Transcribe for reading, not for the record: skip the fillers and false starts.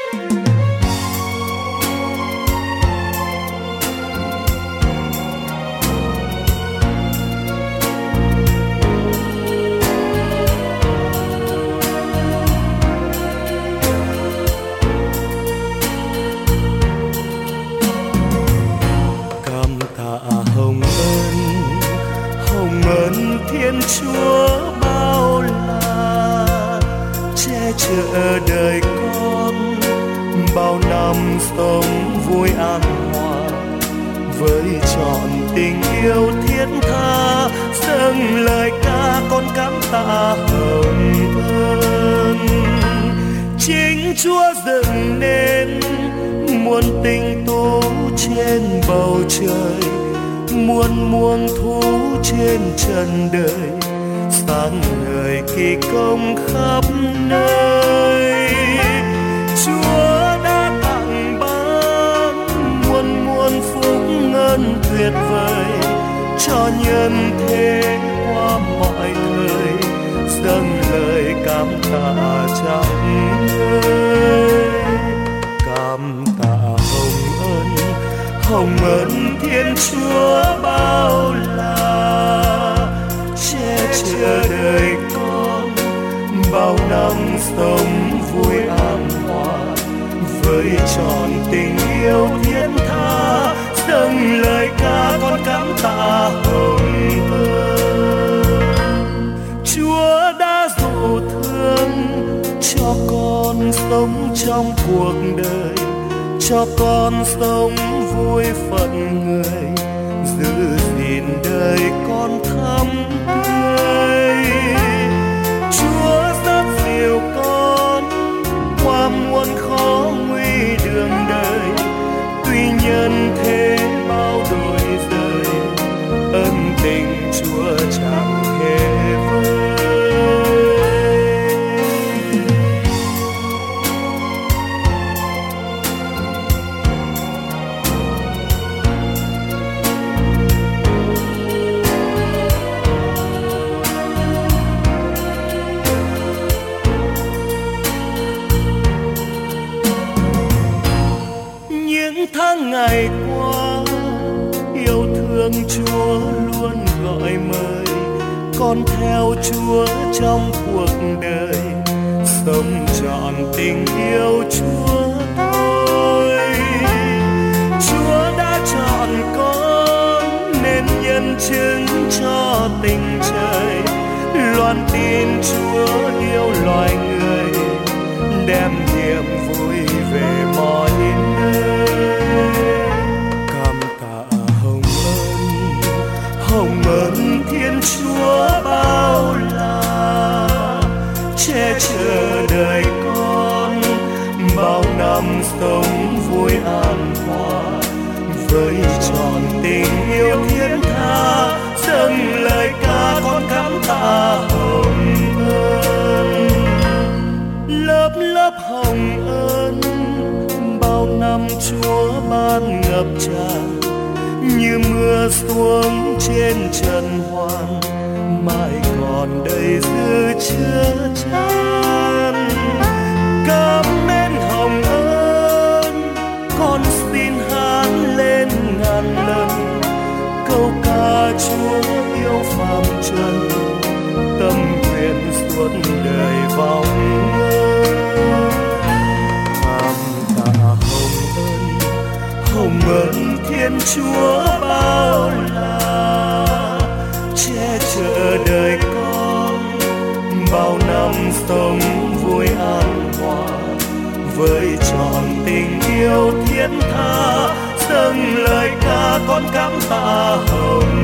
Thiên Chúa bao la che chở đời con bao năm sống vui an hòa với trọn tình yêu thiết tha dâng lời ca con cảm tạ hồng ơn. Chính Chúa dựng nên muôn tinh tú trên bầu trời, muôn muông thú trên trần đời, sáng ngời kỳ công khắp nơi. Chúa đã tặng ban muôn muôn phúc ngân tuyệt vời cho nhân thế qua mọi thời, dâng lời cảm tạ trọn ơi. Cảm tạ hồng ân Thiên Chúa bao la che chở đời con bao năm sống vui an hòa với trọn tình yêu thiết tha dâng lời ca con cảm tạ hồng ơn. Chúa đã dỗ thương cho con sống trong cuộc đời, cho con sống vui phận người, giữ gìn đời con thắm tươi. Chúa dắt dìu con qua muôn khó nguy đường đời, tuy nhân thế bao đổi rời, ân tình Chúa chẳng hề vơi. Tháng ngày qua yêu thương Chúa luôn gọi mời con theo Chúa trong cuộc đời, sống trọn tình yêu Chúa thôi. Chúa đã chọn con nên nhân chứng cho tình trời, loan tin Chúa yêu loài người, đem niềm vui về mọi nơi. Cảm tạ hồng ân Thiên Chúa bao la che chở đời con bao năm sống vui an hòa với trọn tình yêu thiết tha dâng lời ca con cảm tạ hồng ơn. Lớp lớp hồng ân bao năm Chúa ban ngập tràn như mưa xuống trên trần hoàn, mãi còn đầy dư chứa chan. Cảm ơn hồng ân con xin hát lên ngàn lần câu ca Chúa yêu phàm trần, tâm nguyện suốt đời vọng hồng ân Thiên Chúa bao la che chở đời con bao năm sống vui an hòa với trọn tình yêu thiết tha dâng lời ca con cảm tạ hồng